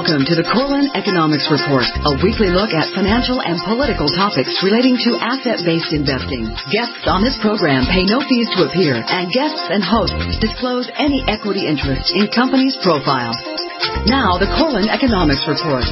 Welcome to the Corlin Economics Report, a weekly look at financial and political topics relating to asset-based investing. Guests on this program pay no fees to appear, and guests and hosts disclose any equity interest in companies' profiles. Now, the Corlin Economics Report.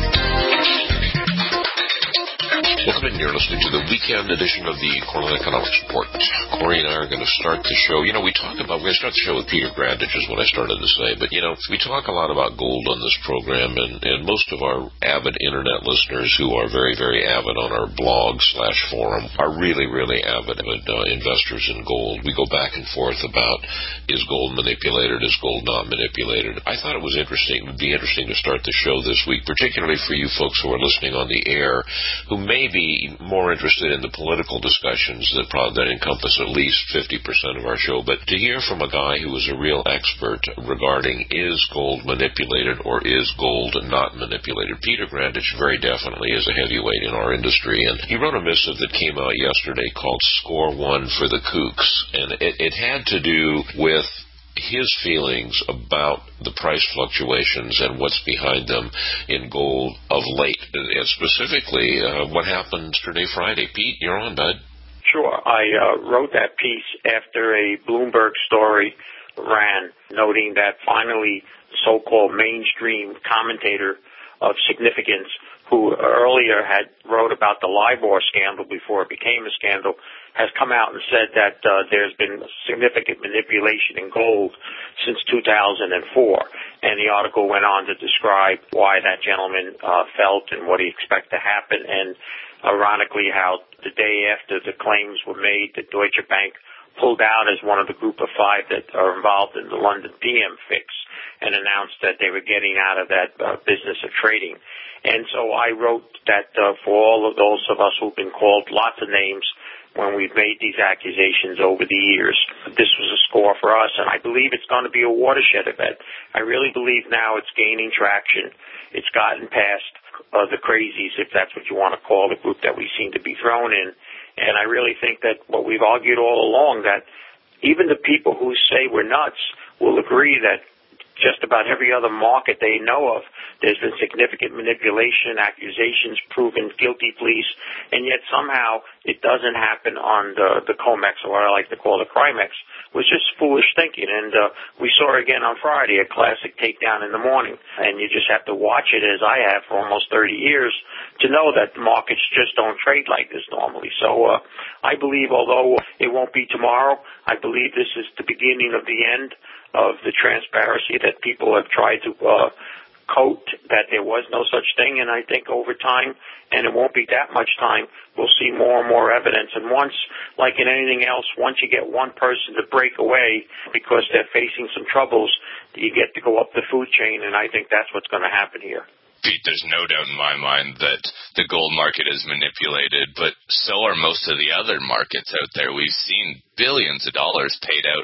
Welcome in. You're listening to the weekend edition of the Corlin Economics Report. Corey and I are going to start the show. We're going to start the show with Peter Grandage, is what I started to say. But, we talk a lot about gold on this program, and most of our avid Internet listeners who are very, very avid on our blog/forum are really, really avid investors in gold. We go back and forth about, is gold manipulated, is gold not manipulated? I thought it would be interesting to start the show this week, particularly for you folks who are listening on the air, who may be more interested in the political discussions that encompass at least 50% of our show, but to hear from a guy who is a real expert regarding is gold manipulated or is gold not manipulated. Peter Grandage very definitely is a heavyweight in our industry, and he wrote a missive that came out yesterday called Score One for the Kooks, and it had to do with his feelings about the price fluctuations and what's behind them in gold of late, and specifically what happened yesterday, Friday. Pete, you're on, bud. Sure. I wrote that piece after a Bloomberg story ran, noting that finally the so-called mainstream commentator of significance, who earlier had wrote about the LIBOR scandal before it became a scandal, has come out and said that there's been significant manipulation in gold since 2004. And the article went on to describe why that gentleman felt and what he expected to happen. And ironically, how the day after the claims were made that Deutsche Bank pulled out as one of the group of five that are involved in the London PM fix and announced that they were getting out of that business of trading. And so I wrote that for all of those of us who've been called lots of names when we've made these accusations over the years, this was a score for us, and I believe it's going to be a watershed event. I really believe now it's gaining traction. It's gotten past the crazies, if that's what you want to call the group that we seem to be thrown in. And I really think that what we've argued all along, that even the people who say we're nuts will agree that just about every other market they know of, there's been significant manipulation, accusations, proven guilty pleas, and yet somehow it doesn't happen on the COMEX, or what I like to call the CRIMEX, was just foolish thinking. And we saw again on Friday a classic takedown in the morning, and you just have to watch it, as I have for almost 30 years, to know that the markets just don't trade like this normally. So I believe, although it won't be tomorrow, I believe this is the beginning of the end of the transparency that people have tried to coat, that there was no such thing. And I think over time, and it won't be that much time, we'll see more and more evidence. And once, like in anything else, once you get one person to break away because they're facing some troubles, you get to go up the food chain, and I think that's what's going to happen here. Pete, there's no doubt in my mind that the gold market is manipulated, but so are most of the other markets out there. We've seen billions of dollars paid out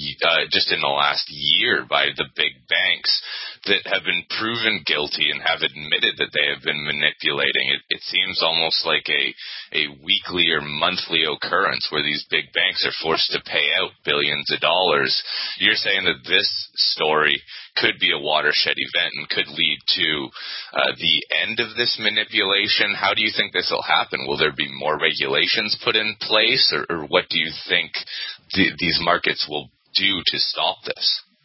just in the last year by the big banks that have been proven guilty and have admitted that they have been manipulating. It seems almost like a weekly or monthly occurrence where these big banks are forced to pay out billions of dollars. You're saying that this story could be a watershed event and could lead to the end of this manipulation. How do you think this will happen? Will there be more regulations put in place, or what do you think these markets will do to stop this?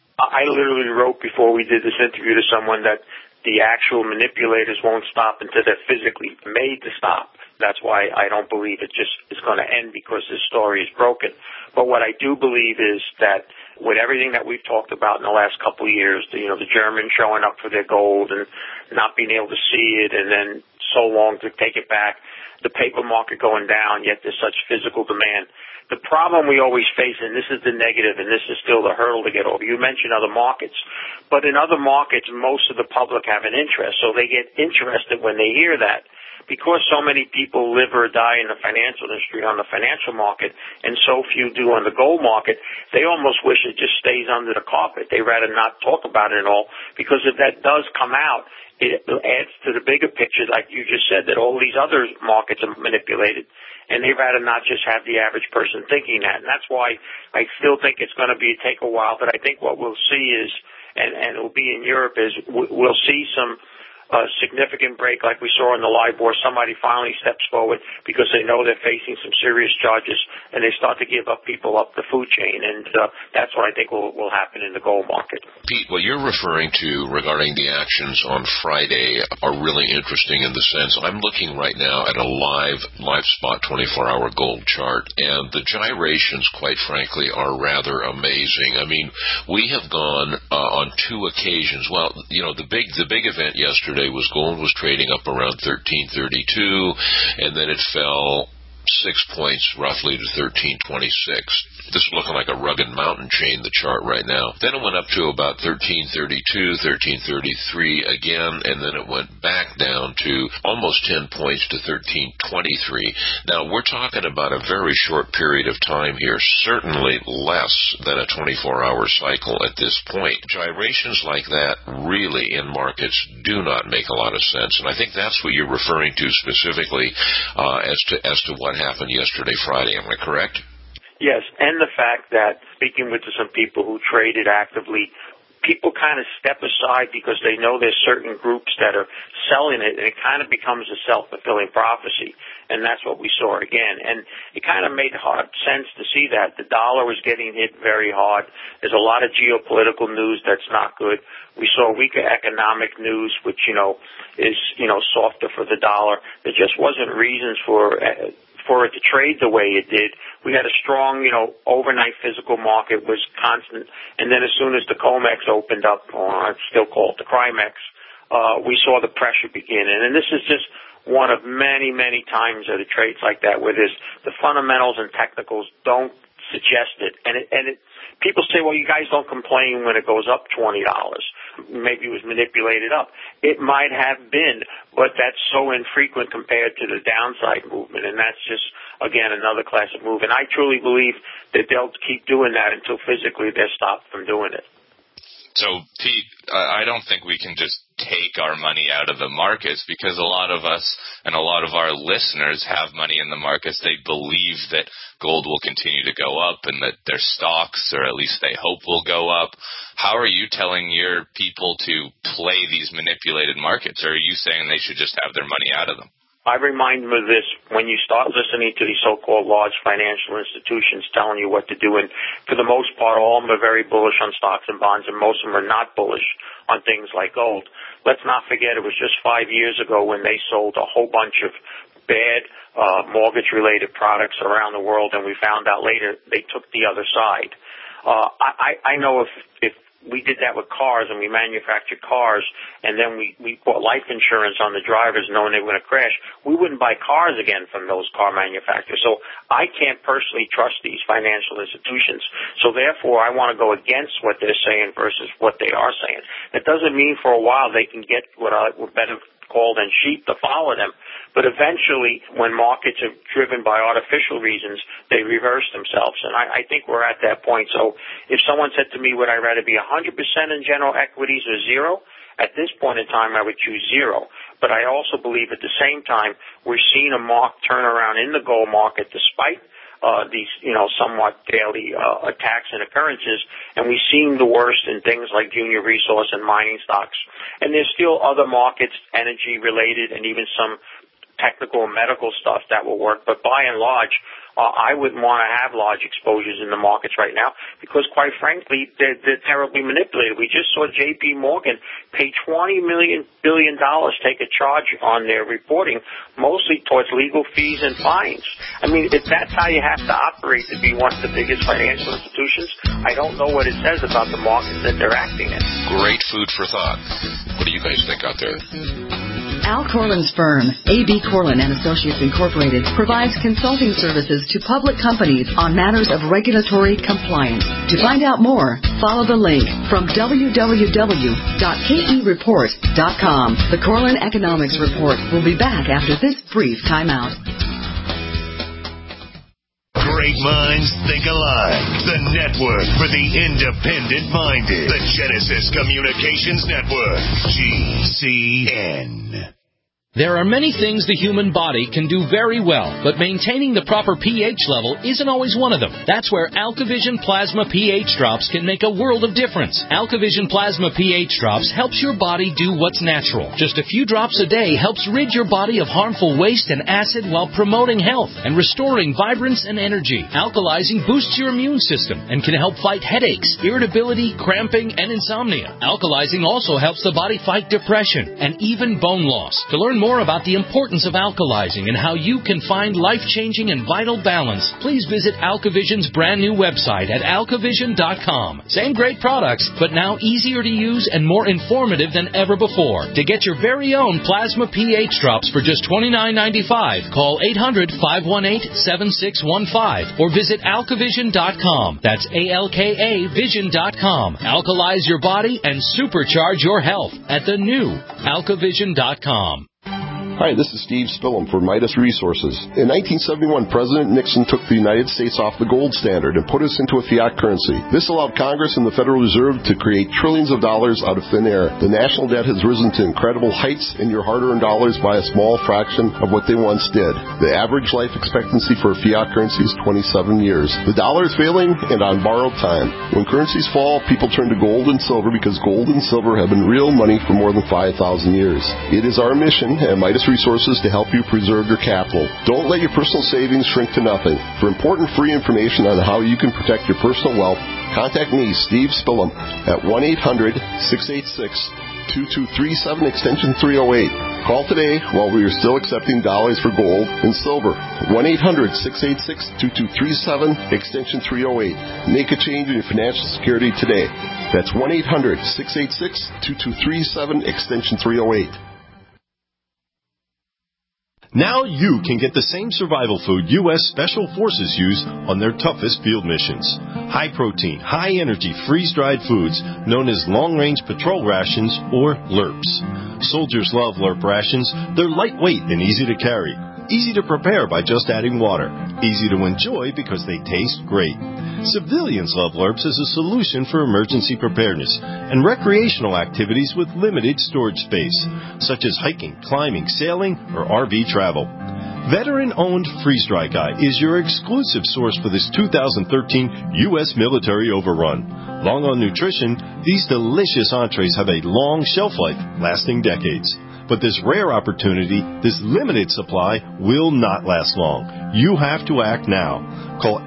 I literally wrote before we did this interview to someone that the actual manipulators won't stop until they're physically made to stop. That's why I don't believe it just is going to end because this story is broken. But what I do believe is that with everything that we've talked about in the last couple of years, the Germans showing up for their gold and not being able to see it, and then so long to take it back, the paper market going down, yet there's such physical demand. The problem we always face, and this is the negative, and this is still the hurdle to get over, you mentioned other markets, but in other markets, most of the public have an interest, so they get interested when they hear that. Because so many people live or die in the financial industry on the financial market, and so few do on the gold market, they almost wish it just stays under the carpet. They rather not talk about it at all, because if that does come out, it adds to the bigger picture, like you just said, that all these other markets are manipulated, and they rather not just have the average person thinking that. And that's why I still think it's going to take a while, but I think what we'll see is, and it will be in Europe, is we'll see some a significant break like we saw in the LIBOR, somebody finally steps forward because they know they're facing some serious charges, and they start to give up people up the food chain. And that's what I think will happen in the gold market. Pete, what you're referring to regarding the actions on Friday are really interesting in the sense I'm looking right now at a live spot 24-hour gold chart, and the gyrations, quite frankly, are rather amazing. I mean, we have gone on two occasions. Well, you know, the big event yesterday was gold was trading up around 1332, and then it fell 6 points roughly to 1326. This is looking like a rugged mountain chain, the chart right now. Then it went up to about 1332, 1333 again, and then it went back down to almost 10 points to 1323. Now, we're talking about a very short period of time here, certainly less than a 24-hour cycle at this point. Gyrations like that really in markets do not make a lot of sense, and I think that's what you're referring to specifically as to what happened yesterday, Friday. Am I correct? Yes, and the fact that, speaking with some people who traded actively, people kind of step aside because they know there's certain groups that are selling it, and it kind of becomes a self-fulfilling prophecy, and that's what we saw again. And it kind of made hard sense to see that. The dollar was getting hit very hard. There's a lot of geopolitical news that's not good. We saw weaker economic news, which, is, softer for the dollar. There just wasn't reasons for it to trade the way it did. We had a strong, overnight physical market was constant. And then as soon as the COMEX opened up, or I still call it the CRIMEX, we saw the pressure begin. And this is just one of many, many times that it trades like that, where the fundamentals and technicals don't suggest it. And people say, well, you guys don't complain when it goes up $20. Maybe it was manipulated up. It might have been, but that's so infrequent compared to the downside movement, and that's just, again, another classic move. And I truly believe that they'll keep doing that until physically they're stopped from doing it. So, Pete, I don't think we can just take our money out of the markets, because a lot of us and a lot of our listeners have money in the markets. They believe that gold will continue to go up and that their stocks, or at least they hope, will go up. How are you telling your people to play these manipulated markets, or are you saying they should just have their money out of them? I remind them of this when you start listening to these so-called large financial institutions telling you what to do. And for the most part, all of them are very bullish on stocks and bonds, and most of them are not bullish on things like gold. Let's not forget it was just 5 years ago when they sold a whole bunch of bad mortgage-related products around the world, and we found out later they took the other side. I know if we did that with cars, and we manufactured cars, and then we bought life insurance on the drivers knowing they were going to crash, we wouldn't buy cars again from those car manufacturers. So I can't personally trust these financial institutions. So therefore, I want to go against what they're saying versus what they are saying. That doesn't mean for a while they can get what better called and sheep to follow them. But eventually, when markets are driven by artificial reasons, they reverse themselves. And I think we're at that point. So if someone said to me, would I rather be 100% in general equities or zero? At this point in time, I would choose zero. But I also believe at the same time, we're seeing a marked turnaround in the gold market despite these, somewhat daily attacks and occurrences, and we've seen the worst in things like junior resource and mining stocks. And there's still other markets, energy-related, and even some technical and medical stuff that will work. But by and large, I wouldn't want to have large exposures in the markets right now because, quite frankly, they're terribly manipulated. We just saw J.P. Morgan pay $20 billion take a charge on their reporting, mostly towards legal fees and fines. I mean, if that's how you have to operate to be one of the biggest financial institutions, I don't know what it says about the markets that they're acting in. Great food for thought. What do you guys think out there? Al Corlin's firm, A.B. Corlin & Associates Incorporated, provides consulting services to public companies on matters of regulatory compliance. To find out more, follow the link from www.kereport.com. The Corlin Economics Report will be back after this brief timeout. Great minds think alike. The network for the independent-minded. The Genesis Communications Network. GCN. There are many things the human body can do very well, but maintaining the proper pH level isn't always one of them. That's where AlkaVision Plasma pH Drops can make a world of difference. AlkaVision Plasma pH Drops helps your body do what's natural. Just a few drops a day helps rid your body of harmful waste and acid while promoting health and restoring vibrance and energy. Alkalizing boosts your immune system and can help fight headaches, irritability, cramping, and insomnia. Alkalizing also helps the body fight depression and even bone loss. To learn more about the importance of alkalizing and how you can find life-changing and vital balance, please visit AlkaVision's brand new website at alkavision.com. Same great products, but now easier to use and more informative than ever before. To get your very own Plasma pH Drops for just $29.95, call 800-518-7615 or visit alkavision.com. That's ALKA Vision.com. Alkalize your body and supercharge your health at the new alkavision.com. Hi, this is Steve Spillum for Midas Resources. In 1971, President Nixon took the United States off the gold standard and put us into a fiat currency. This allowed Congress and the Federal Reserve to create trillions of dollars out of thin air. The national debt has risen to incredible heights, and your hard-earned dollars by a small fraction of what they once did. The average life expectancy for a fiat currency is 27 years. The dollar is failing and on borrowed time. When currencies fall, people turn to gold and silver because gold and silver have been real money for more than 5,000 years. It is our mission at Midas Resources to help you preserve your capital. Don't let your personal savings shrink to nothing. For important free information on how you can protect your personal wealth, contact me, Steve Spillum, at 1-800-686-2237, extension 308. Call today while we are still accepting dollars for gold and silver. 1-800-686-2237, extension 308. Make a change in your financial security today. That's 1-800-686-2237, extension 308. Now you can get the same survival food U.S. Special Forces use on their toughest field missions. High-protein, high-energy, freeze-dried foods known as long-range patrol rations, or LRPs. Soldiers love LRP rations. They're lightweight and easy to carry. Easy to prepare by just adding water. Easy to enjoy because they taste great. Civilians love LRPs as a solution for emergency preparedness and recreational activities with limited storage space, such as hiking, climbing, sailing, or RV travel. Veteran-owned Freeze Dry Guy is your exclusive source for this 2013 U.S. military overrun. Long on nutrition, these delicious entrees have a long shelf life, lasting decades. But this rare opportunity, this limited supply, will not last long. You have to act now. Call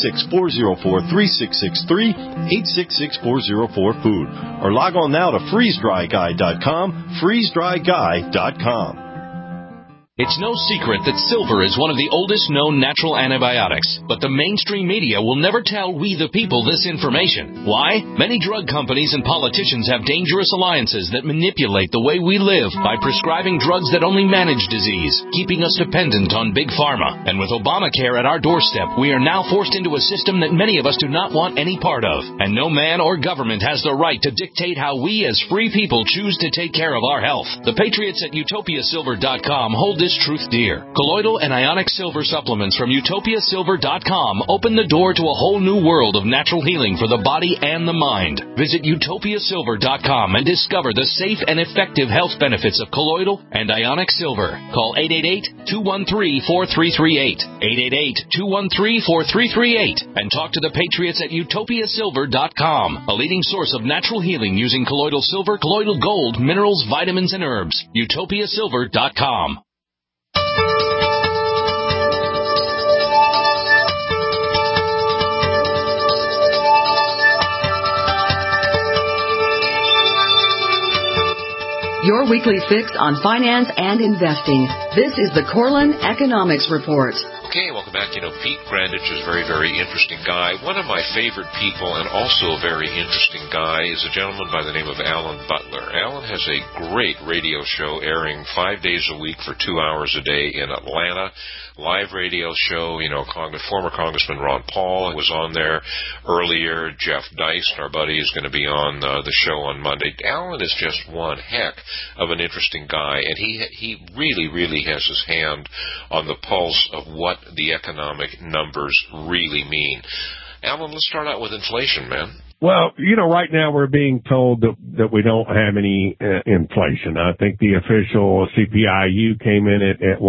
866-404-3663, 866-404-FOOD, or log on now to freezedryguy.com, freezedryguy.com. It's no secret that silver is one of the oldest known natural antibiotics, but the mainstream media will never tell we the people this information. Why? Many drug companies and politicians have dangerous alliances that manipulate the way we live by prescribing drugs that only manage disease, keeping us dependent on big pharma. And with Obamacare at our doorstep, we are now forced into a system that many of us do not want any part of. And no man or government has the right to dictate how we as free people choose to take care of our health. The patriots at utopiasilver.com hold this truth dear. Colloidal and ionic silver supplements from utopiasilver.com open the door to a whole new world of natural healing for the body and the mind. Visit utopiasilver.com and discover the safe and effective health benefits of colloidal and ionic silver. Call 888-213-4338, 888-213-4338, and talk to the patriots at utopiasilver.com, a leading source of natural healing using colloidal silver, colloidal gold, minerals, vitamins, and herbs. utopiasilver.com. Your weekly fix on finance and investing. This is the Corlin Economics Report. Okay, welcome back. Pete Grandich is a very, very interesting guy. One of my favorite people and also a very interesting guy is a gentleman by the name of Alan Butler. Alan has a great radio show airing 5 days a week for 2 hours a day in Atlanta. Live radio show, former Congressman Ron Paul was on there earlier. Jeff Deist, our buddy, is going to be on the show on Monday. Alan is just one heck of an interesting guy, and he really, really has his hand on the pulse of what the economic numbers really mean. Alan, let's start out with inflation, man. Well, right now we're being told that we don't have any inflation. I think the official CPI-U came in at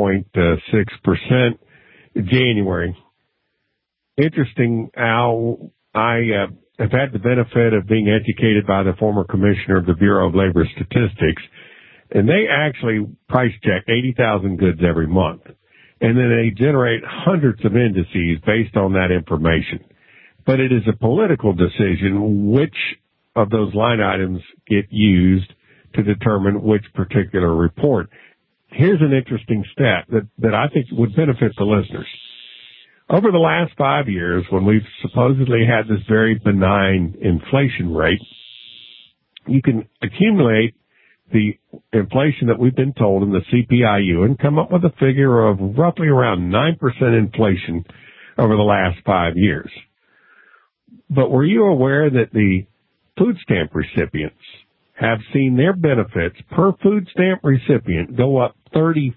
1.6% in January. Interesting, Al, I have had the benefit of being educated by the former commissioner of the Bureau of Labor Statistics, and they actually price check 80,000 goods every month. And then they generate hundreds of indices based on that information. But it is a political decision which of those line items get used to determine which particular report. Here's an interesting stat that I think would benefit the listeners. Over the last 5 years, when we've supposedly had this very benign inflation rate, you can accumulate the inflation that we've been told in the CPI-U and come up with a figure of roughly around 9% inflation over the last 5 years. But were you aware that the food stamp recipients have seen their benefits per food stamp recipient go up 35%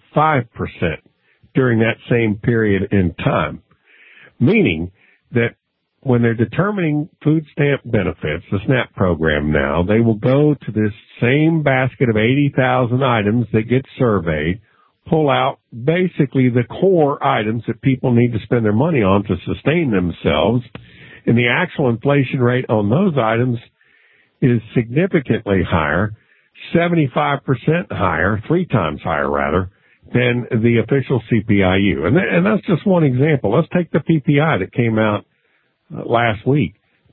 during that same period in time? Meaning that when they're determining food stamp benefits, the SNAP program now, they will go to this same basket of 80,000 items that get surveyed, pull out basically the core items that people need to spend their money on to sustain themselves, and the actual inflation rate on those items is significantly higher, 75% higher, 3 times higher rather, than the official CPI-U. And that's just one example. Let's take the PPI that came out last week,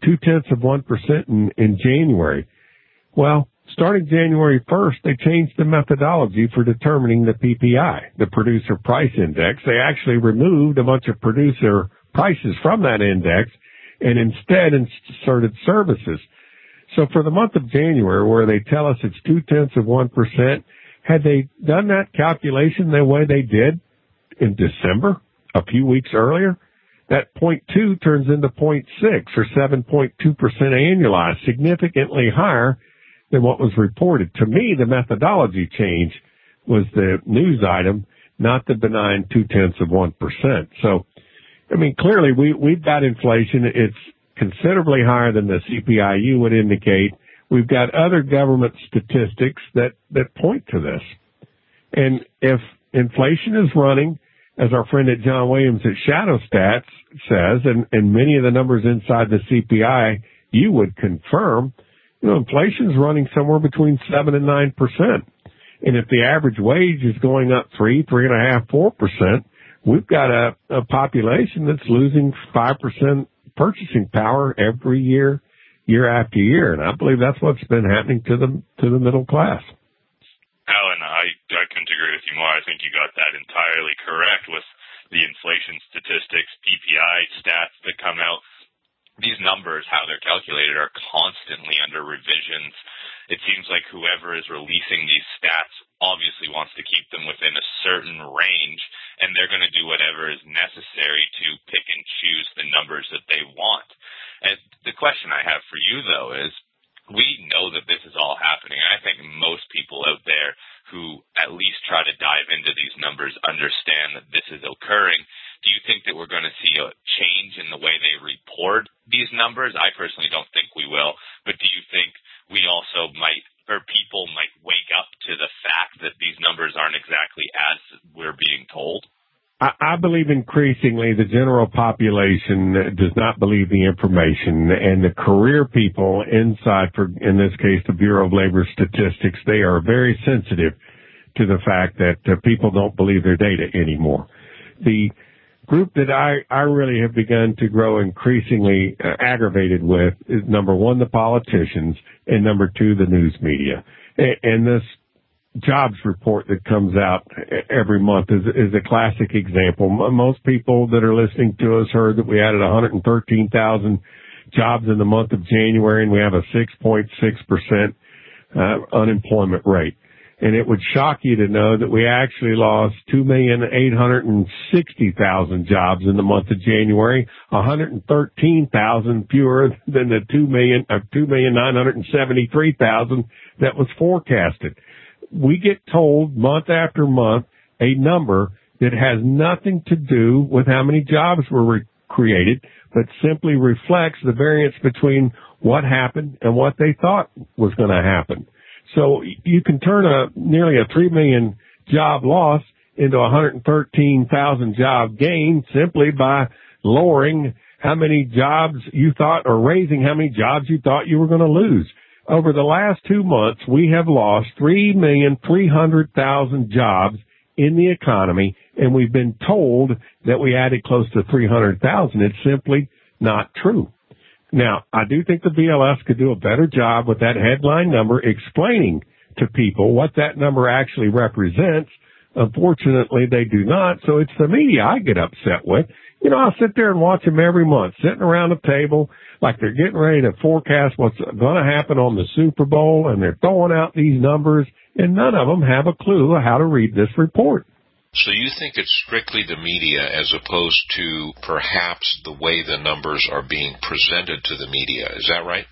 0.2% in January. Well, starting January 1st, they changed the methodology for determining the PPI, the Producer Price Index. They actually removed a bunch of producer prices from that index and instead inserted services. So for the month of January, where they tell us it's 0.2%, had they done that calculation the way they did in December, a few weeks earlier, that 0.2 turns into 0.6 or 7.2% annualized, significantly higher than what was reported. To me, the methodology change was the news item, not the benign 0.2%. So, I mean, clearly we've got inflation. It's considerably higher than the CPI-U would indicate. We've got other government statistics that point to this. And if inflation is running, as our friend at John Williams at Shadow Stats says, and many of the numbers inside the CPI-U would confirm, inflation is running somewhere between 7 and 9%. And if the average wage is going up 3.5%, 4%, we've got a population that's losing 5% purchasing power every year after year. And I believe that's what's been happening to the middle class. Alan, I couldn't agree with you more. I think you got that entirely correct with the inflation statistics, PPI stats that come out. These numbers, how they're calculated, are constantly under revisions. It seems like whoever is releasing these stats obviously wants to keep them within a certain range, and they're going to do whatever is necessary to pick and choose the numbers that they want. And the question I have for you, though, is we know that this is all happening. I think most people out there who at least try to dive into these numbers understand that this is occurring. Do you think that we're going to see a change in the way they report these numbers? I personally don't think we will. But do you think we also might, or people might wake up to the fact that these numbers aren't exactly as we're being told? I believe increasingly the general population does not believe the information, and the career people inside, in this case, the Bureau of Labor Statistics, they are very sensitive to the fact that people don't believe their data anymore. The group that I really have begun to grow increasingly aggravated with is, number one, the politicians, and number two, the news media. And this jobs report that comes out every month is a classic example. Most people that are listening to us heard that we added 113,000 jobs in the month of January, and we have a 6.6% unemployment rate. And it would shock you to know that we actually lost 2,860,000 jobs in the month of January, 113,000 fewer than the 2,973,000 that was forecasted. We get told month after month a number that has nothing to do with how many jobs were created, but simply reflects the variance between what happened and what they thought was going to happen. So you can turn nearly a 3 million job loss into 113,000 job gain simply by lowering how many jobs you thought, or raising how many jobs you thought you were going to lose. Over the last 2 months, we have lost 3,300,000 jobs in the economy, and we've been told that we added close to 300,000. It's simply not true. Now, I do think the BLS could do a better job with that headline number explaining to people what that number actually represents. Unfortunately, they do not, so it's the media I get upset with. You know, I'll sit there and watch them every month, sitting around the table like they're getting ready to forecast what's going to happen on the Super Bowl, and they're throwing out these numbers, and none of them have a clue how to read this report. So you think it's strictly the media as opposed to perhaps the way the numbers are being presented to the media. Is that right?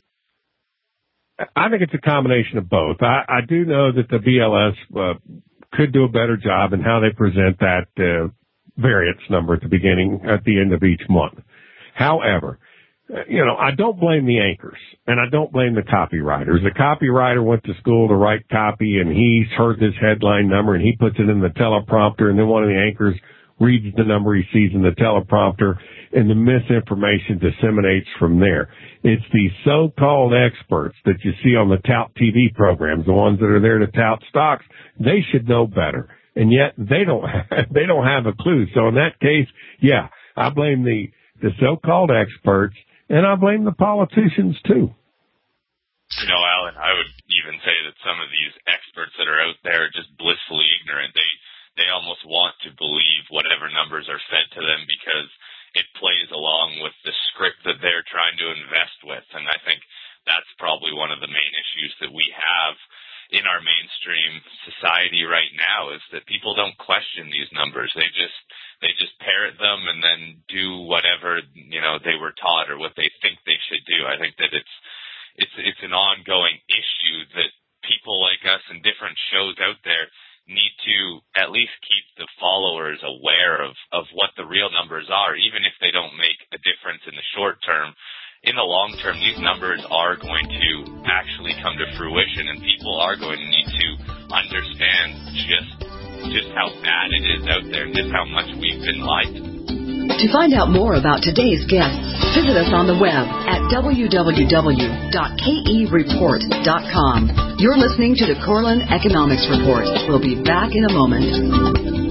I think it's a combination of both. I do know that the BLS could do a better job in how they present that variance number at the end of each month. However, you know, I don't blame the anchors, and I don't blame the copywriters. The copywriter went to school to write copy, and he's heard this headline number, and he puts it in the teleprompter, and then one of the anchors reads the number he sees in the teleprompter, and the misinformation disseminates from there. It's these so-called experts that you see on the tout TV programs, the ones that are there to tout stocks. They should know better, and yet they don't have a clue. So in that case, yeah, I blame the so-called experts, and I blame the politicians too. You know, Alan, I would even say that some of these experts that are out there are just blissfully ignorant. They almost want to believe whatever numbers are fed to them because it plays along with the script that they're trying to invest with. And I think that's probably one of the main issues that we have in our mainstream society right now, is that people don't question these numbers. They just parrot them and then do whatever, you know, they were taught or what they think they should do. I think that it's an ongoing issue that people like us in different shows out there need to at least keep the followers aware of what the real numbers are, even if they don't make a difference in the short term. In the long term, these numbers are going to actually come to fruition, and people are going to need to understand just how bad it is out there and just how much we've been lied to. To find out more about today's guests, visit us on the web at www.kereport.com. You're listening to the Corlin Economics Report. We'll be back in a moment.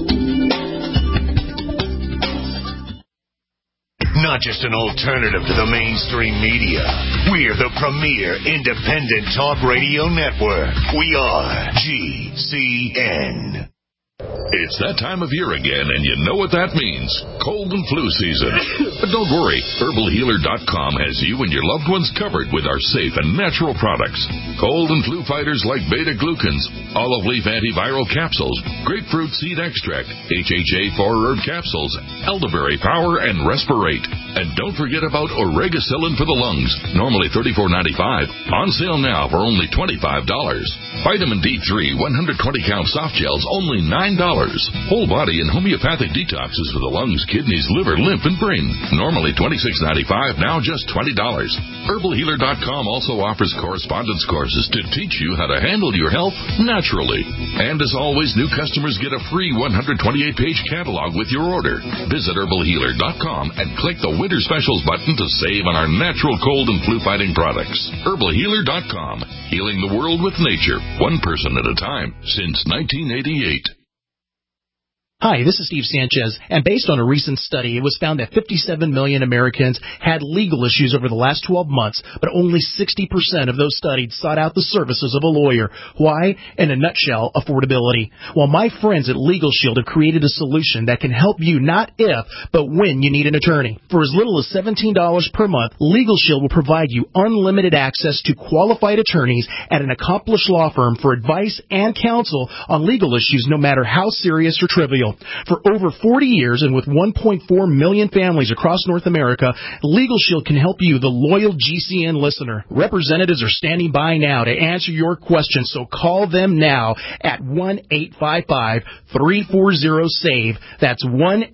Not just an alternative to the mainstream media. We're the premier independent talk radio network. We are GCN. It's that time of year again, and you know what that means. Cold and flu season. But don't worry. HerbalHealer.com has you and your loved ones covered with our safe and natural products. Cold and flu fighters like beta-glucans, olive leaf antiviral capsules, grapefruit seed extract, HHA 4-herb capsules, elderberry power, and respirate. And don't forget about Oregacillin for the lungs, normally $34.95. On sale now for only $25. Vitamin D3 120-count soft gels, only $9. Whole body and homeopathic detoxes for the lungs, kidneys, liver, lymph, and brain. Normally $26.95, now just $20. HerbalHealer.com also offers correspondence courses to teach you how to handle your health naturally. And as always, new customers get a free 128-page catalog with your order. Visit HerbalHealer.com and click the Winter Specials button to save on our natural cold and flu-fighting products. HerbalHealer.com, healing the world with nature, one person at a time, since 1988. Hi, this is Steve Sanchez, and based on a recent study, it was found that 57 million Americans had legal issues over the last 12 months, but only 60% of those studied sought out the services of a lawyer. Why? In a nutshell, affordability. Well, my friends at Legal Shield have created a solution that can help you not if, but when you need an attorney. For as little as $17 per month, Legal Shield will provide you unlimited access to qualified attorneys at an accomplished law firm for advice and counsel on legal issues, no matter how serious or trivial. Shield. For over 40 years and with 1.4 million families across North America, Legal Shield can help you, the loyal GCN listener. Representatives are standing by now to answer your questions, so call them now at 1-855-340-SAVE. That's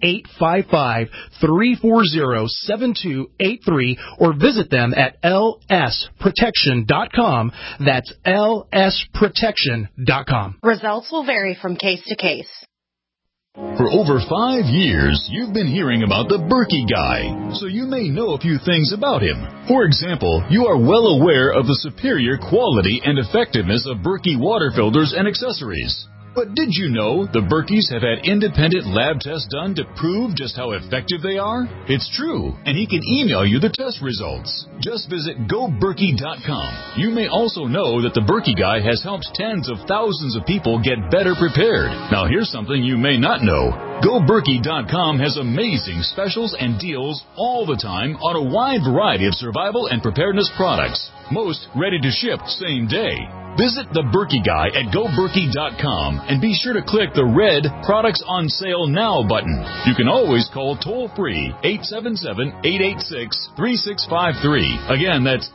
1-855-340-7283, or visit them at lsprotection.com. That's lsprotection.com. Results will vary from case to case. For over 5 years, you've been hearing about the Berkey Guy, so you may know a few things about him. For example, you are well aware of the superior quality and effectiveness of Berkey water filters and accessories. But did you know the Berkeys have had independent lab tests done to prove just how effective they are? It's true, and he can email you the test results. Just visit GoBerkey.com. You may also know that the Berkey Guy has helped tens of thousands of people get better prepared. Now here's something you may not know. GoBerkey.com has amazing specials and deals all the time on a wide variety of survival and preparedness products. Most ready to ship same day. Visit the Berkey Guy at GoBerkey.com and be sure to click the red Products on Sale Now button. You can always call toll-free 877-886-3653. Again, that's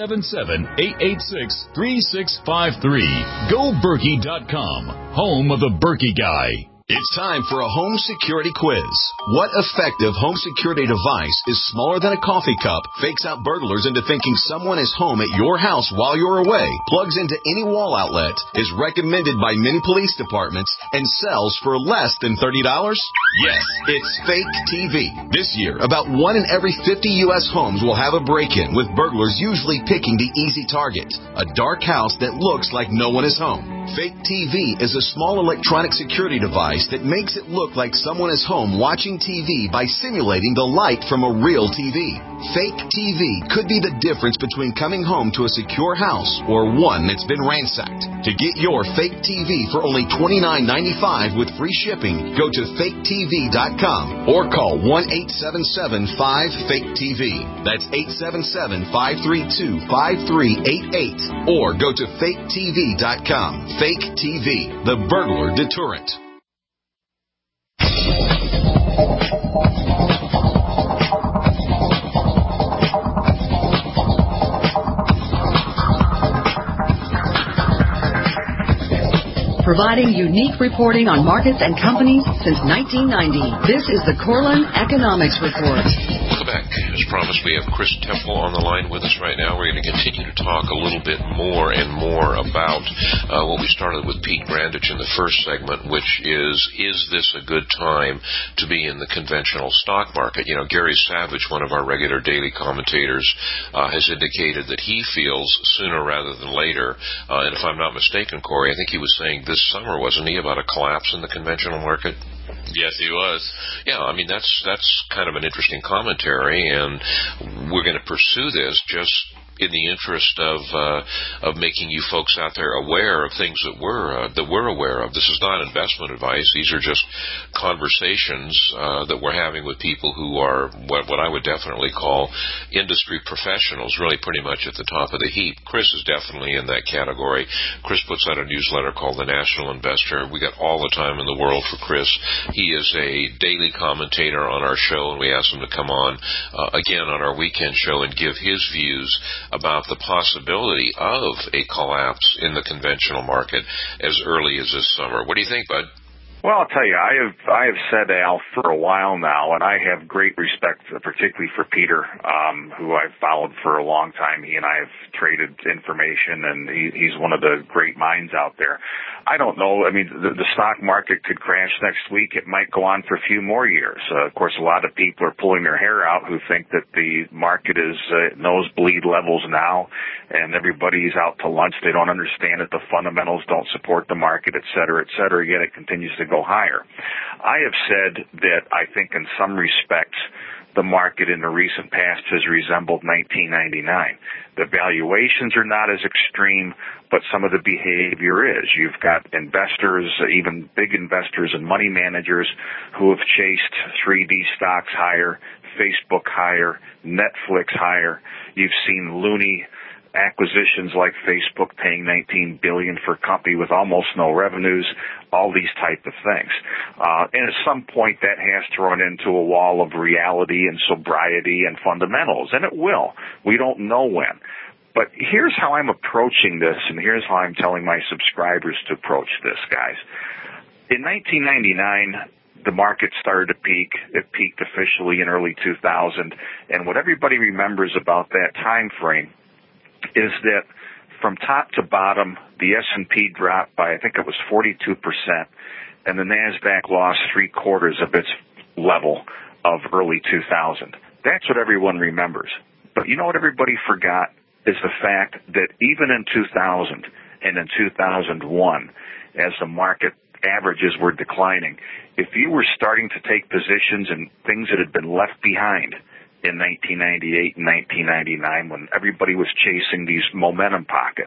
877-886-3653. GoBerkey.com, home of the Berkey Guy. It's time for a home security quiz. What effective home security device is smaller than a coffee cup, fakes out burglars into thinking someone is home at your house while you're away, plugs into any wall outlet, is recommended by many police departments, and sells for less than $30? Yes, it's Fake TV. This year, about 1 in every 50 U.S. homes will have a break-in, with burglars usually picking the easy target, a dark house that looks like no one is home. Fake TV is a small electronic security device that makes it look like someone is home watching TV by simulating the light from a real TV. Fake TV could be the difference between coming home to a secure house or one that's been ransacked. To get your Fake TV for only $29.95 with free shipping, go to faketv.com or call 1-877-5-FAKE-TV. That's 877-532-5388 or go to faketv.com. Fake TV, the burglar deterrent. Providing unique reporting on markets and companies since 1990. This is the Corlin Economics Report. Welcome back. As promised, we have Chris Temple on the line with us right now. We're going to continue to talk a little bit more and more about what we started with Pete Grandich in the first segment, which is this a good time to be in the conventional stock market? You know, Gary Savage, one of our regular daily commentators, has indicated that he feels sooner rather than later, and if I'm not mistaken, Corey, I think he was saying this summer, wasn't he, about a collapse in the conventional market? Yes, he was. Yeah, I mean, that's kind of an interesting commentary, and we're going to pursue this just in the interest of making you folks out there aware of things that we're aware of. This is not investment advice. These are just conversations that we're having with people who are what I would definitely call industry professionals, really pretty much at the top of the heap. Chris is definitely in that category. Chris puts out a newsletter called The National Investor. We got all the time in the world for Chris. He is a daily commentator on our show, and we asked him to come on again on our weekend show and give his views about the possibility of a collapse in the conventional market as early as this summer. What do you think, Bud? Well, I'll tell you, I have said, Al, for a while now, and I have great respect, particularly for Peter, who I've followed for a long time. He and I have traded information, and he's one of the great minds out there. I don't know. I mean, the stock market could crash next week. It might go on for a few more years. Of course, a lot of people are pulling their hair out who think that the market is nosebleed levels now, and everybody's out to lunch. They don't understand that the fundamentals don't support the market, et cetera, yet it continues to go higher. I have said that I think in some respects the market in the recent past has resembled 1999. The valuations are not as extreme, but some of the behavior is. You've got investors, even big investors and money managers, who have chased 3D stocks higher, Facebook higher, Netflix higher. You've seen loony acquisitions like Facebook paying $19 billion for a company with almost no revenues, all these type of things. And at some point that has to run into a wall of reality and sobriety and fundamentals, and it will. We don't know when. But here's how I'm approaching this, and here's how I'm telling my subscribers to approach this, guys. In 1999, the market started to peak. It peaked officially in early 2000. And what everybody remembers about that time frame is that from top to bottom, the S&P dropped by, I think it was 42%, and the NASDAQ lost 3/4 of its level of early 2000. That's what everyone remembers. But you know what everybody forgot is the fact that even in 2000 and in 2001, as the market averages were declining, if you were starting to take positions in things that had been left behind in 1998 and 1999 when everybody was chasing these momentum pockets,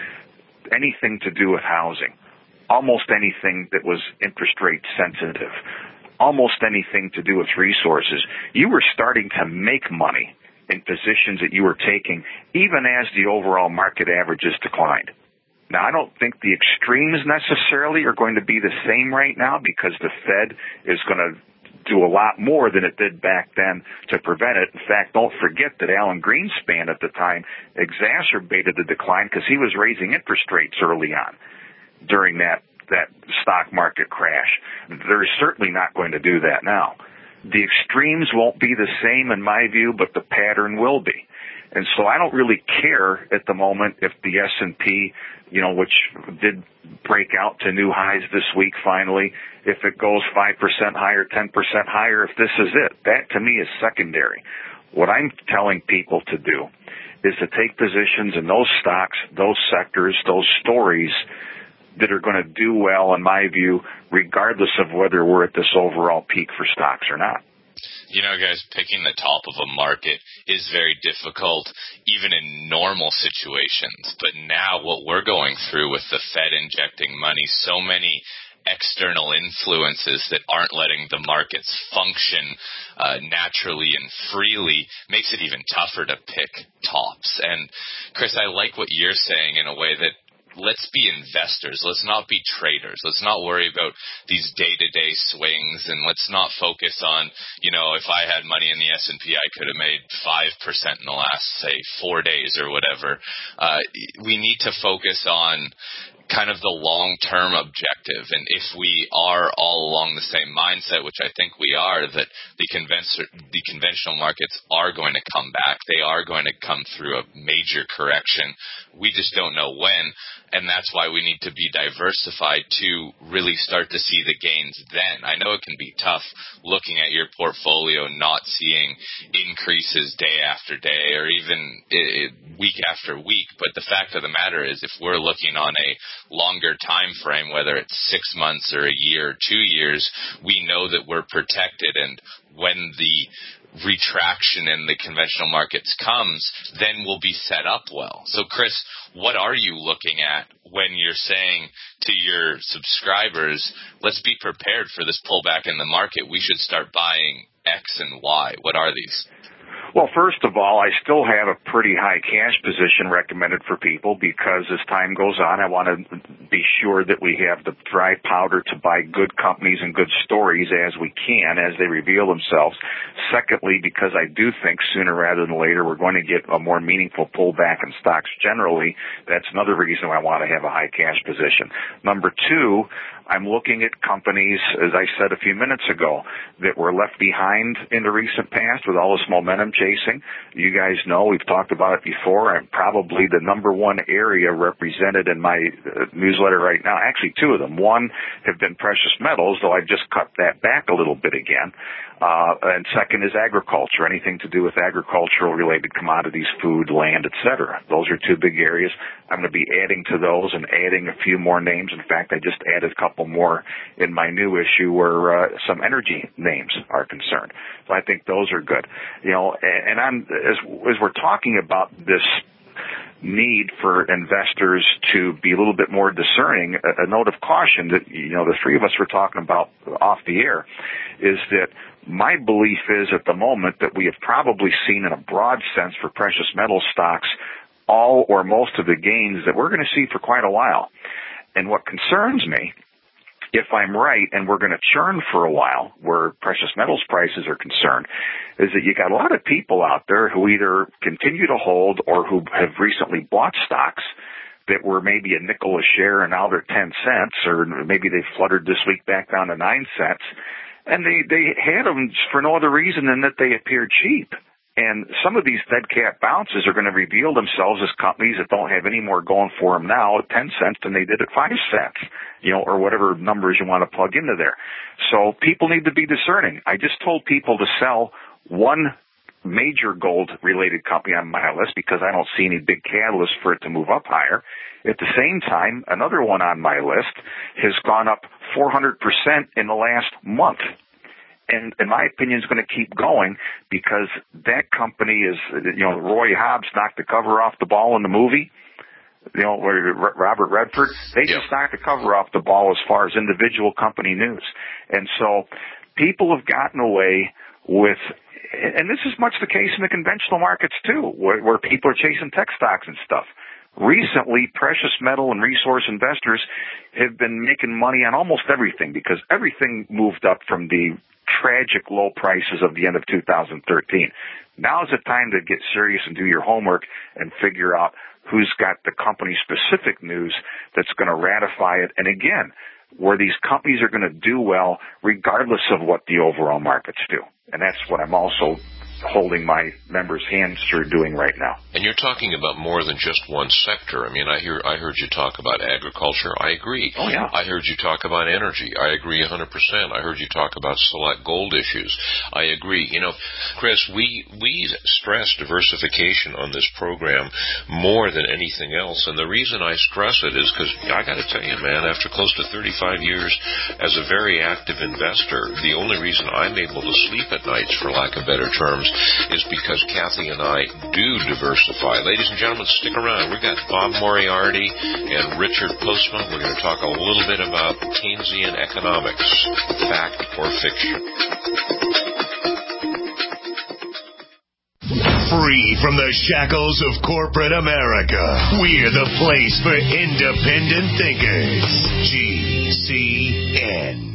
anything to do with housing, almost anything that was interest rate sensitive, almost anything to do with resources, you were starting to make money in positions that you were taking, even as the overall market averages declined. Now, I don't think the extremes necessarily are going to be the same right now because the Fed is going to do a lot more than it did back then to prevent it. In fact, don't forget that Alan Greenspan at the time exacerbated the decline because he was raising interest rates early on during that stock market crash. They're certainly not going to do that now. The extremes won't be the same in my view, but the pattern will be. And so I don't really care at the moment if the S&P, which did break out to new highs this week finally, if it goes 5% higher, 10% higher, if this is it. That to me is secondary. What I'm telling people to do is to take positions in those stocks, those sectors, those stories that are going to do well, in my view, regardless of whether we're at this overall peak for stocks or not. Guys, picking the top of a market is very difficult, even in normal situations. But now what we're going through with the Fed injecting money, so many external influences that aren't letting the markets function naturally and freely makes it even tougher to pick tops. And, Chris, I like what you're saying in a way that let's be investors. Let's not be traders. Let's not worry about these day-to-day swings, and let's not focus on, if I had money in the S&P, I could have made 5% in the last, say, 4 days or whatever. We need to focus on kind of the long-term objective. And if we are all along the same mindset, which I think we are, that the conventional markets are going to come back, they are going to come through a major correction. We just don't know when, and that's why we need to be diversified to really start to see the gains then. I know it can be tough looking at your portfolio, not seeing increases day after day or even week after week, but the fact of the matter is if we're looking on a longer time frame, whether it's 6 months or a year or 2 years, we know that we're protected. And when the retraction in the conventional markets comes, then we'll be set up well. So, Chris, what are you looking at when you're saying to your subscribers, let's be prepared for this pullback in the market, we should start buying X and Y? What are these? Well, first of all, I still have a pretty high cash position recommended for people because as time goes on, I want to be sure that we have the dry powder to buy good companies and good stories as we can, as they reveal themselves. Secondly, because I do think sooner rather than later we're going to get a more meaningful pullback in stocks generally. That's another reason why I want to have a high cash position. Number two, I'm looking at companies, as I said a few minutes ago, that were left behind in the recent past with all this momentum chasing. You guys know, we've talked about it before. I'm probably the number one area represented in my newsletter right now. Actually, two of them. One have been precious metals, though I've just cut that back a little bit again. And second is agriculture, anything to do with agricultural-related commodities, food, land, etc. Those are two big areas. I'm going to be adding to those and adding a few more names. In fact, I just added a couple more in my new issue where some energy names are concerned. So I think those are good. And as we're talking about this need for investors to be a little bit more discerning, a note of caution that, the three of us were talking about off the air is that my belief is at the moment that we have probably seen in a broad sense for precious metal stocks all or most of the gains that we're going to see for quite a while. And what concerns me, if I'm right, and we're going to churn for a while where precious metals prices are concerned, is that you got a lot of people out there who either continue to hold or who have recently bought stocks that were maybe a nickel a share and now they're 10 cents, or maybe they fluttered this week back down to 9 cents. And they had them for no other reason than that they appeared cheap. And some of these dead cat bounces are going to reveal themselves as companies that don't have any more going for them now at 10 cents than they did at 5 cents, or whatever numbers you want to plug into there. So people need to be discerning. I just told people to sell one major gold-related company on my list because I don't see any big catalyst for it to move up higher. At the same time, another one on my list has gone up 400% in the last month. And in my opinion, is going to keep going because that company is, Roy Hobbs knocked the cover off the ball in the movie, where Robert Redford, they just knocked the cover off the ball as far as individual company news. And so people have gotten away with, and this is much the case in the conventional markets too, where people are chasing tech stocks and stuff. Recently, precious metal and resource investors have been making money on almost everything because everything moved up from the tragic low prices of the end of 2013. Now is the time to get serious and do your homework and figure out who's got the company-specific news that's going to ratify it. And again, where these companies are going to do well regardless of what the overall markets do. And that's what I'm also holding my members' hands through doing right now. And you're talking about more than just one sector. I mean, I heard you talk about agriculture. I agree. Oh, yeah. I heard you talk about energy. I agree 100%. I heard you talk about select gold issues. I agree. Chris, we stress diversification on this program more than anything else. And the reason I stress it is because I got to tell you, man, after close to 35 years as a very active investor, the only reason I'm able to sleep at nights, for lack of better terms, is because Kathy and I do diversify. Ladies and gentlemen, stick around. We've got Bob Moriarty and Richard Postma. We're going to talk a little bit about Keynesian economics, fact or fiction. Free from the shackles of corporate America, we're the place for independent thinkers. GCN.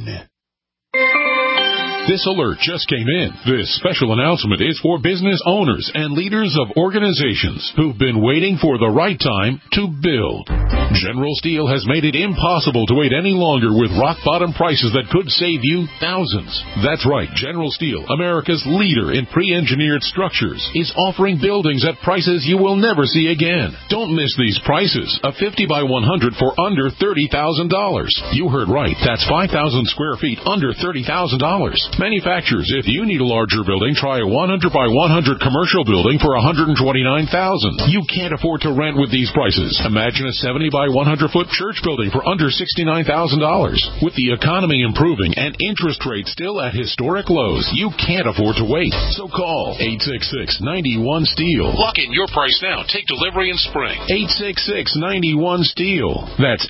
This alert just came in. This special announcement is for business owners and leaders of organizations who've been waiting for the right time to build. General Steel has made it impossible to wait any longer with rock-bottom prices that could save you thousands. That's right. General Steel, America's leader in pre-engineered structures, is offering buildings at prices you will never see again. Don't miss these prices. A 50 by 100 for under $30,000. You heard right. That's 5,000 square feet under $30,000. Manufacturers, if you need a larger building, try a 100 by 100 commercial building for $129,000. You can't afford to rent with these prices. Imagine a 70 by 100-foot church building for under $69,000. With the economy improving and interest rates still at historic lows, you can't afford to wait. So call 866-91-STEEL. Lock in your price now. Take delivery in spring. 866-91-STEEL. That's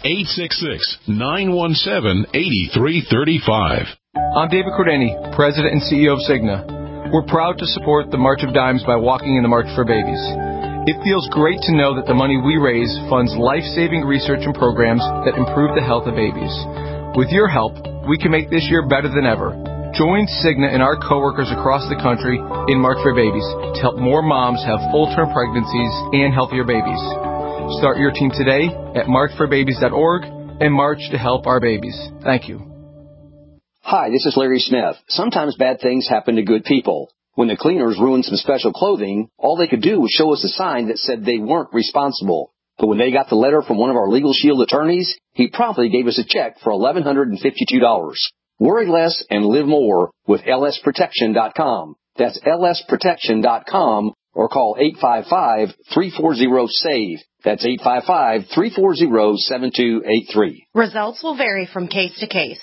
866-917-8335. I'm David Cordani, President and CEO of Cigna. We're proud to support the March of Dimes by walking in the March for Babies. It feels great to know that the money we raise funds life-saving research and programs that improve the health of babies. With your help, we can make this year better than ever. Join Cigna and our coworkers across the country in March for Babies to help more moms have full-term pregnancies and healthier babies. Start your team today at marchforbabies.org and march to help our babies. Thank you. Hi, this is Larry Smith. Sometimes bad things happen to good people. When the cleaners ruined some special clothing, all they could do was show us a sign that said they weren't responsible. But when they got the letter from one of our Legal Shield attorneys, he promptly gave us a check for $1,152. Worry less and live more with lsprotection.com. That's lsprotection.com or call 855-340-SAVE. That's 855-340-7283. Results will vary from case to case.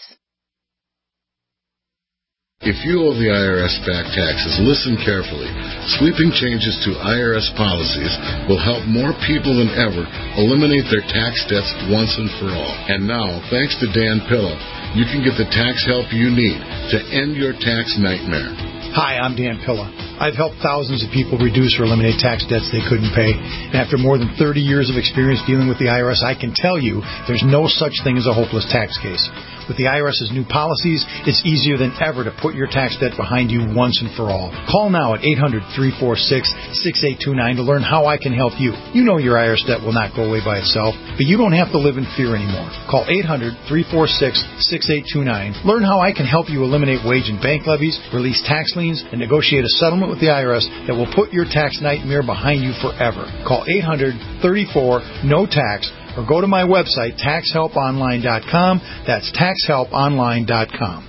If you owe the IRS back taxes, listen carefully. Sweeping changes to IRS policies will help more people than ever eliminate their tax debts once and for all. And now, thanks to Dan Pilla, you can get the tax help you need to end your tax nightmare. Hi, I'm Dan Pilla. I've helped thousands of people reduce or eliminate tax debts they couldn't pay. And after more than 30 years of experience dealing with the IRS, I can tell you there's no such thing as a hopeless tax case. With the IRS's new policies, it's easier than ever to put your tax debt behind you once and for all. Call now at 800-346-6829 to learn how I can help you. You know your IRS debt will not go away by itself, but you don't have to live in fear anymore. Call 800-346-6829. Learn how I can help you eliminate wage and bank levies, release tax liens, and negotiate a settlement with the IRS that will put your tax nightmare behind you forever. Call 800-34-NO-TAX or go to my website, taxhelponline.com. That's taxhelponline.com.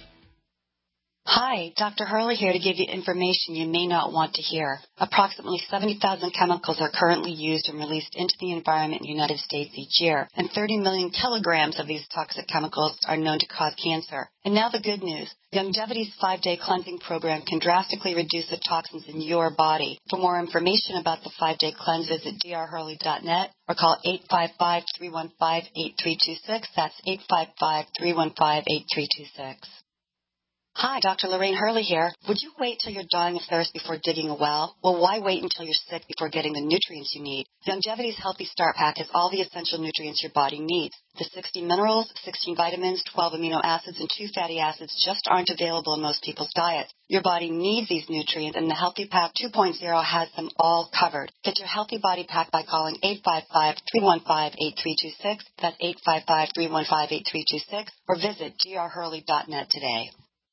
Hi, Dr. Hurley here to give you information you may not want to hear. Approximately 70,000 chemicals are currently used and released into the environment in the United States each year, and 30 million kilograms of these toxic chemicals are known to cause cancer. And now the good news. Youngevity's 5-day cleansing program can drastically reduce the toxins in your body. For more information about the 5-day cleanse, visit drhurley.net or call 855-315-8326. That's 855-315-8326. Hi, Dr. Lorraine Hurley here. Would you wait till you're dying of thirst before digging a well? Well, why wait until you're sick before getting the nutrients you need? Youngevity's Healthy Start Pack has all the essential nutrients your body needs. The 60 minerals, 16 vitamins, 12 amino acids, and 2 fatty acids just aren't available in most people's diets. Your body needs these nutrients, and the Healthy Pack 2.0 has them all covered. Get your Healthy Body Pack by calling 855-315-8326. That's 855-315-8326. Or visit drhurley.net today.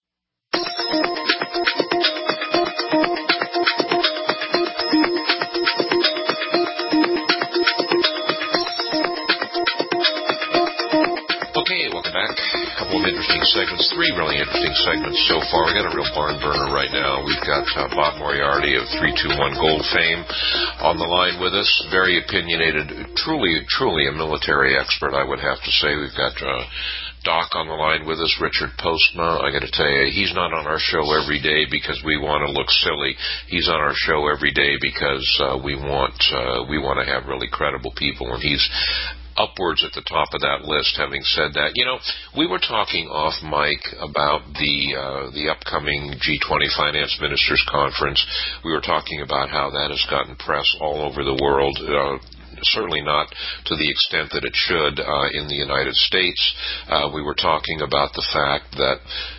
Okay, welcome back. A couple of interesting segments, 3 really interesting segments so far. We got a real barn burner right now. We've got Bob Moriarty of 321 Gold fame on the line with us. Very opinionated, truly a military expert, I would have to say. We've got Doc on the line with us, Richard Postma. I got to tell you, he's not on our show every day because we want to look silly. He's on our show every day because we want to have really credible people, and he's upwards at the top of that list. Having said that, we were talking off mic about the upcoming G20 Finance Ministers Conference. We were talking about how that has gotten press all over the world. Certainly not to the extent that it should in the United States. We were talking about the fact that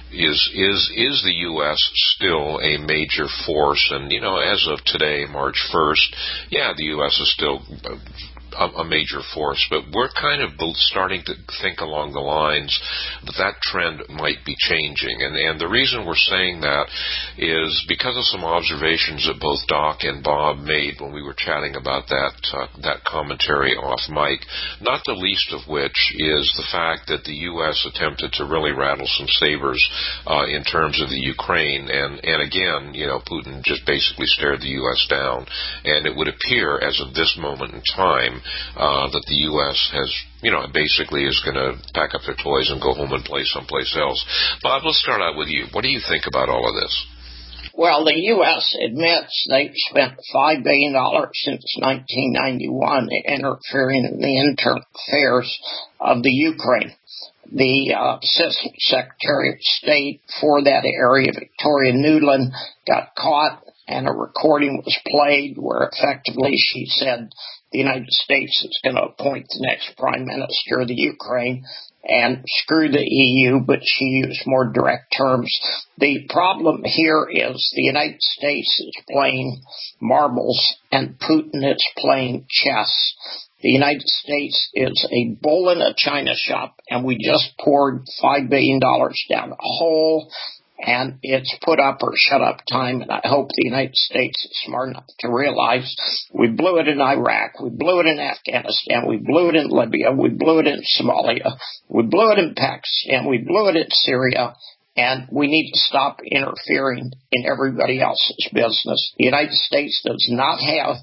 is the U.S. still a major force? And, as of today, March 1st, the U.S. is still a major force, but we're kind of starting to think along the lines that trend might be changing. And the reason we're saying that is because of some observations that both Doc and Bob made when we were chatting about that commentary off mic, not the least of which is the fact that the U.S. attempted to really rattle some sabers in terms of the Ukraine. And again, Putin just basically stared the U.S. down. And it would appear, as of this moment in time, that the U.S. has, basically is going to pack up their toys and go home and play someplace else. Bob, let's start out with you. What do you think about all of this? Well, the U.S. admits they've spent $5 billion since 1991 interfering in the internal affairs of the Ukraine. The Assistant Secretary of State for that area, Victoria Nuland, got caught, and a recording was played where effectively she said the United States is going to appoint the next prime minister of the Ukraine and screw the EU, but she used more direct terms. The problem here is the United States is playing marbles and Putin is playing chess. The United States is a bull in a china shop, and we just poured $5 billion down a hole, and it's put up or shut up time, and I hope the United States is smart enough to realize we blew it in Iraq, we blew it in Afghanistan, we blew it in Libya, we blew it in Somalia, we blew it in Pakistan, we blew it in Syria, and we need to stop interfering in everybody else's business. The United States does not have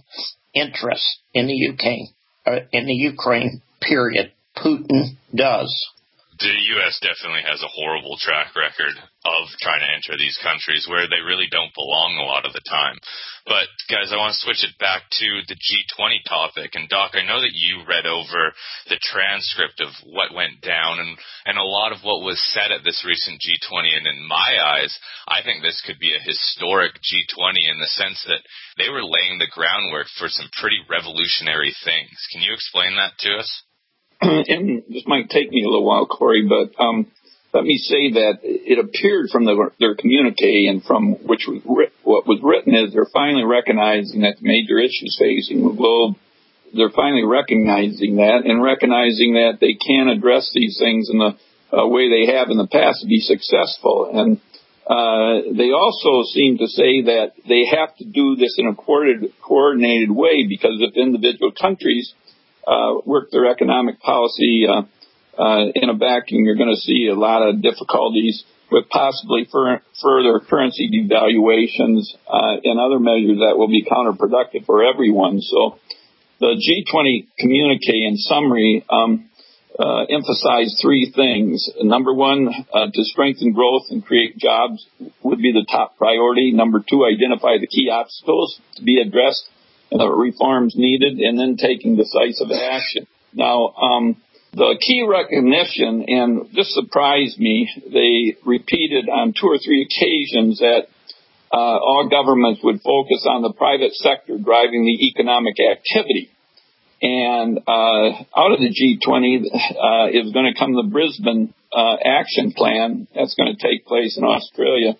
interest in the Ukraine, period. Putin does. The U.S. definitely has a horrible track record of trying to enter these countries where they really don't belong a lot of the time. But, guys, I want to switch it back to the G20 topic. And, Doc, I know that you read over the transcript of what went down and a lot of what was said at this recent G20. And in my eyes, I think this could be a historic G20 in the sense that they were laying the groundwork for some pretty revolutionary things. Can you explain that to us? And this might take me a little while, Corey, but let me say that it appeared from their communique and from what was written is they're finally recognizing that the major issues facing the globe, they're finally recognizing that and recognizing that they can address these things in the way they have in the past to be successful. And they also seem to say that they have to do this in a coordinated way because if individual countries work their economic policy in a vacuum, you're going to see a lot of difficulties with possibly further currency devaluations and other measures that will be counterproductive for everyone. So the G20 communique in summary emphasized three things. Number one, to strengthen growth and create jobs would be the top priority. Number two, identify the key obstacles to be addressed, reforms needed, and then taking decisive action. Now, the key recognition, and this surprised me, they repeated on 2 or 3 occasions that all governments would focus on the private sector driving the economic activity. And out of the G20 is going to come the Brisbane Action Plan that's going to take place in Australia.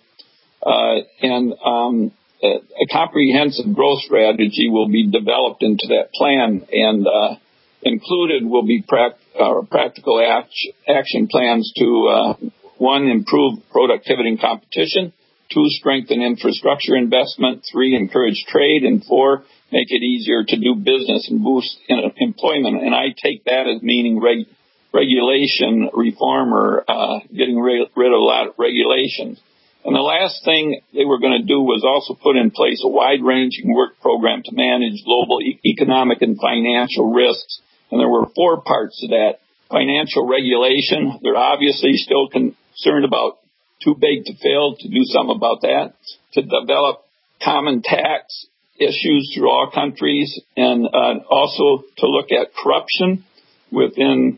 A comprehensive growth strategy will be developed into that plan, and included will be practical action plans to, 1, improve productivity and competition, 2, strengthen infrastructure investment, 3, encourage trade, and 4, make it easier to do business and boost employment. And I take that as meaning regulation reform or getting rid of a lot of regulations. And the last thing they were going to do was also put in place a wide-ranging work program to manage global economic and financial risks. And there were 4 parts to that. Financial regulation, they're obviously still concerned about too big to fail, to do something about that. To develop common tax issues through all countries, and also to look at corruption within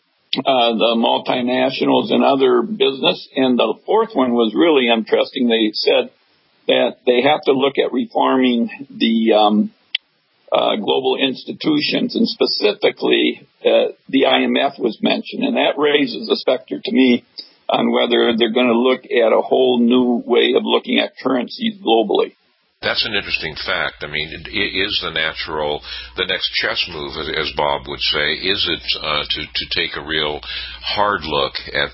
the multinationals and other business. And the 4th one was really interesting. They said that they have to look at reforming the global institutions, and specifically the IMF was mentioned. And that raises a specter to me on whether they're going to look at a whole new way of looking at currencies globally. That's an interesting fact. I mean, is the next chess move, as Bob would say, is it to take a real hard look at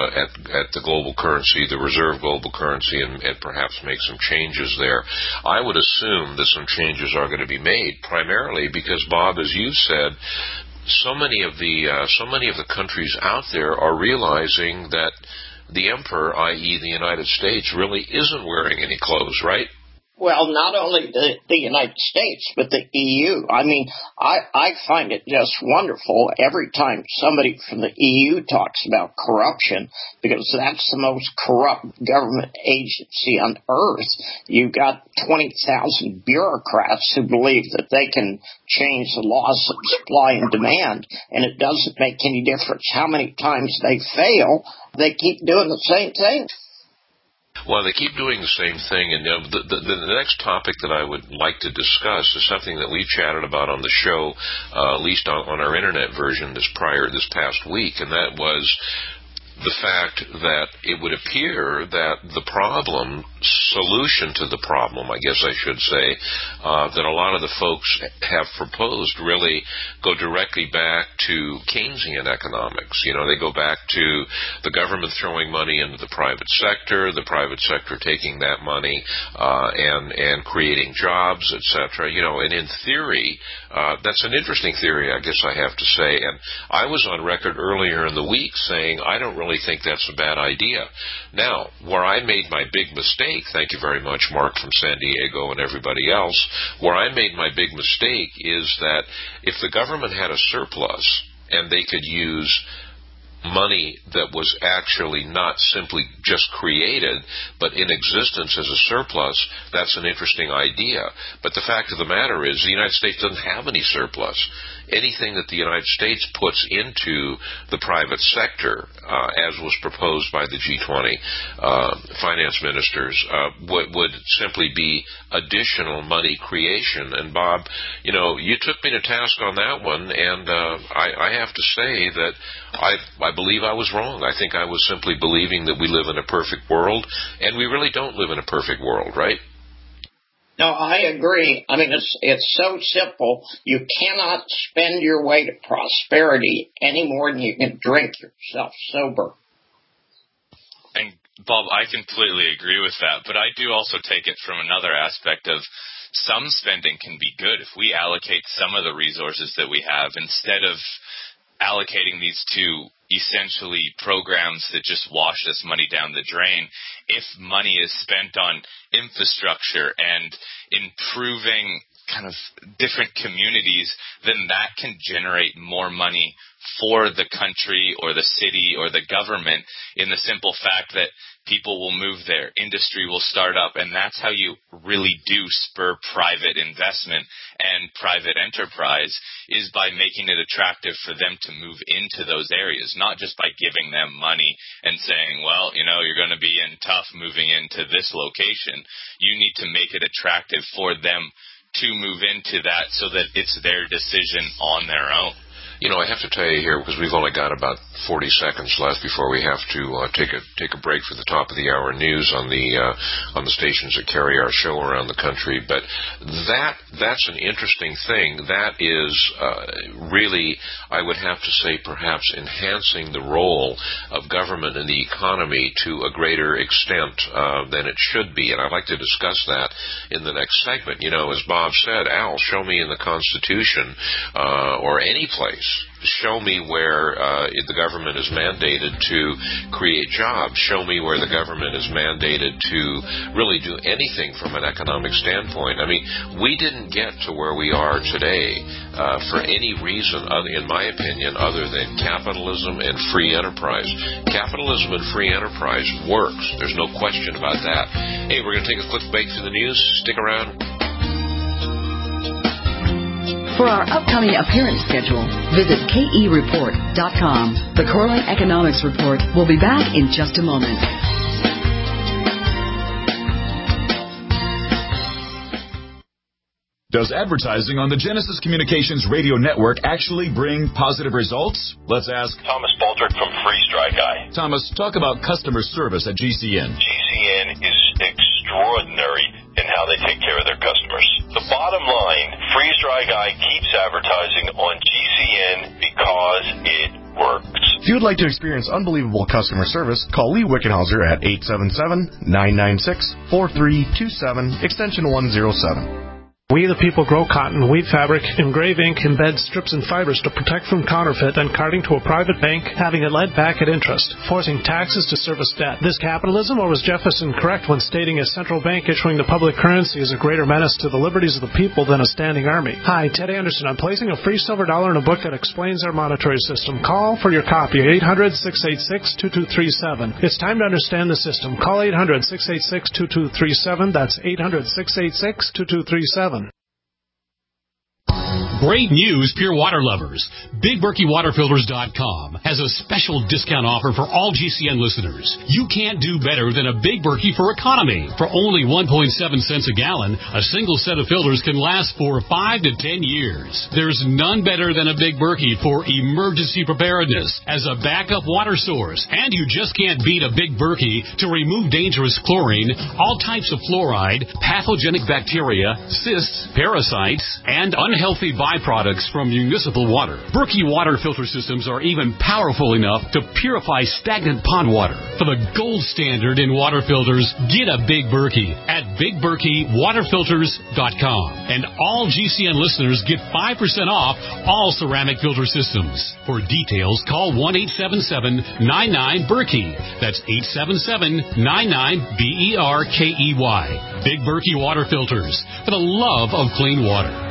the global currency, the reserve global currency, and perhaps make some changes there? I would assume that some changes are going to be made, primarily because, Bob, as you said, so many of the countries out there are realizing that the emperor, i.e. the United States, really isn't wearing any clothes, right? Well, not only the United States, but the EU. I mean, I find it just wonderful every time somebody from the EU talks about corruption, because that's the most corrupt government agency on earth. You've got 20,000 bureaucrats who believe that they can change the laws of supply and demand, and it doesn't make any difference how many times they fail. They keep doing the same thing. Well, they keep doing the same thing, and the next topic that I would like to discuss is something that we've chatted about on the show, at least on our internet version this past week, and that was the fact that it would appear that the solution to the problem, I guess I should say, that a lot of the folks have proposed really go directly back to Keynesian economics. You know, they go back to the government throwing money into the private sector taking that money and creating jobs, etc. You know, and in theory, that's an interesting theory, I guess I have to say. And I was on record earlier in the week saying I don't really think that's a bad idea. Now, where I made my big mistake, thank you very much, Mark from San Diego and everybody else, where I made my big mistake is that if the government had a surplus and they could use money that was actually not simply just created, but in existence as a surplus, that's an interesting idea. But the fact of the matter is the United States doesn't have any surplus. Anything that the United States puts into the private sector, as was proposed by the G20 finance ministers, would simply be additional money creation. And Bob, you took me to task on that one, and I have to say that I believe I was wrong. I think I was simply believing that we live in a perfect world, and we really don't live in a perfect world, right? No, I agree. I mean, it's so simple. You cannot spend your way to prosperity any more than you can drink yourself sober. And, Bob, I completely agree with that, but I do also take it from another aspect of some spending can be good. If we allocate some of the resources that we have, instead of allocating these to essentially programs that just wash this money down the drain, if money is spent on infrastructure and improving kind of different communities, then that can generate more money for the country or the city or the government, in the simple fact that people will move there, industry will start up, and that's how you really do spur private investment and private enterprise, is by making it attractive for them to move into those areas, not just by giving them money and saying, well, you're going to be in tough moving into this location. You need to make it attractive for them to move into that so that it's their decision on their own. I have to tell you here, because we've only got about 40 seconds left before we have to take a break for the top of the hour news on the stations that carry our show around the country. But that's an interesting thing. That is really, I would have to say, perhaps enhancing the role of government in the economy to a greater extent than it should be. And I'd like to discuss that in the next segment. As Bob said, Al, show me in the Constitution or any place, show me where the government is mandated to create jobs. Show me where the government is mandated to really do anything from an economic standpoint. I mean, we didn't get to where we are today for any reason, in my opinion, other than capitalism and free enterprise. Capitalism and free enterprise works. There's no question about that. Hey, we're going to take a quick break for the news. Stick around. For our upcoming appearance schedule, visit KEReport.com. The Corley Economics Report will be back in just a moment. Does advertising on the Genesis Communications radio network actually bring positive results? Let's ask Thomas Baldrick from Freeze Dry Guy. Thomas, talk about customer service at GCN. GCN is extraordinary in how they take care of their customers. The bottom line, Freeze Dry Guy keeps advertising on GCN because it works. If you would like to experience unbelievable customer service, call Lee Wickenhauser at 877-996-4327, extension 107. We the people grow cotton, weave fabric, engrave ink, embed strips and fibers to protect from counterfeit and carting to a private bank, having it led back at interest, forcing taxes to service debt. This capitalism, or was Jefferson correct when stating a central bank issuing the public currency is a greater menace to the liberties of the people than a standing army? Hi, Ted Anderson. I'm placing a free silver dollar in a book that explains our monetary system. Call for your copy at 800-686-2237. It's time to understand the system. Call 800-686-2237. That's 800-686-2237. Great news, pure water lovers. BigBerkeyWaterFilters.com has a special discount offer for all GCN listeners. You can't do better than a Big Berkey for economy. For only 1.7 cents a gallon, a single set of filters can last for 5 to 10 years. There's none better than a Big Berkey for emergency preparedness as a backup water source. And you just can't beat a Big Berkey to remove dangerous chlorine, all types of fluoride, pathogenic bacteria, cysts, parasites, and unhealthy byproducts from municipal water. Berkey water filter systems are even powerful enough to purify stagnant pond water. For the gold standard in water filters, get a Big Berkey at BigBerkeyWaterFilters.com. And all GCN listeners get 5% off all ceramic filter systems. For details, call 1-877-99-BERKEY. That's 877-99-BERKEY. Big Berkey Water Filters, for the love of clean water.